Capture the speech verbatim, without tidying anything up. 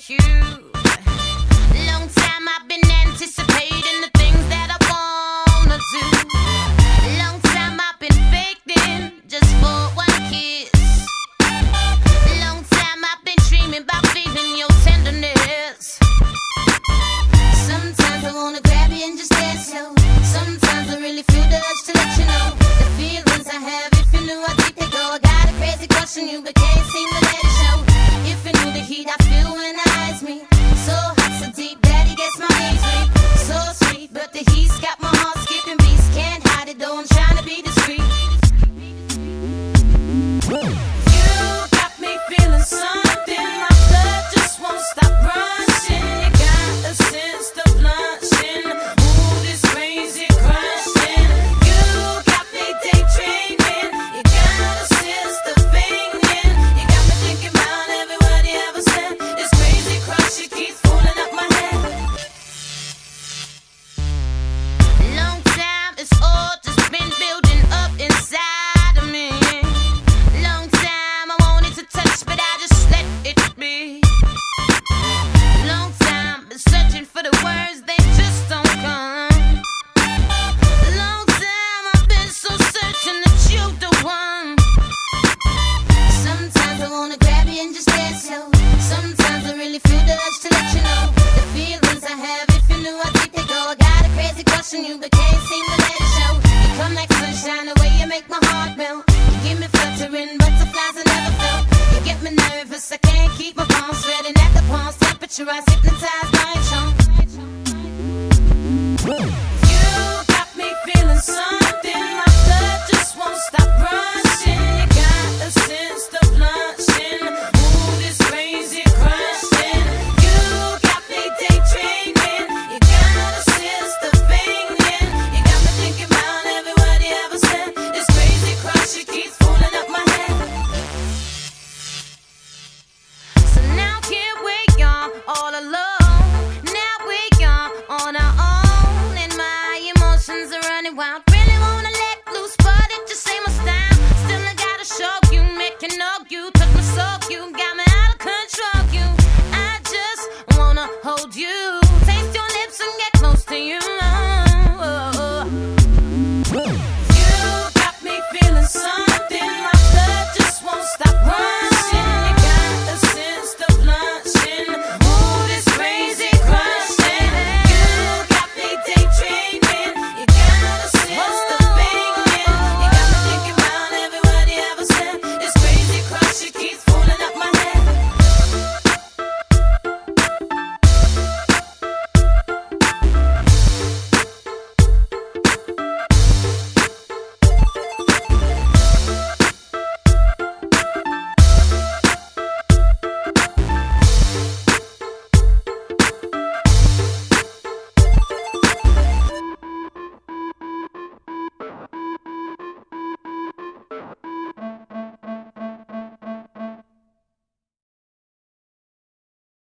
you. Long time I've been anticipating the things that I wanna do. Long time I've been faking just for one kiss. Long time I've been dreaming about feeling your tenderness. Sometimes I wanna grab you and just dance slow. Sometimes I really feel the urge to let you know the feelings I have. If you knew how deep they go, I got a crazy crush on you, but can't seem to let it show. If you knew the heat I feel when I eyes me, so hot, so deep that it gets my knees weak. So sweet, but the heat's got my heart skipping beats. Can't hide it though, I'm trying to be discreet. You got me feeling something, my blood just won't stop rushing. You got a sense of blushing, ooh, this crazy crushing. You got me daydreaming, you got a sense of fingering. You got me thinking about every word you ever said. This crazy crush, it keeps fooling up my head. Long time, it's all just been building up inside of me. Long time I wanted to touch, but I just let it be. Long time, been searching for the words, they just don't come. Long time I've been so certain that you're the one. Sometimes I wanna grab you and just dance slow. Sometimes I really feel the urge to let you know the feelings I have. If you knew how deep they go, I got a crazy crush on you, but can't seem to let it show. You come like sunshine, the way you make my heart melt. You give me fluttering, butterflies I never felt. You get me nervous, I can't keep my palms sweating at the palms temperature. I hypnotize my child.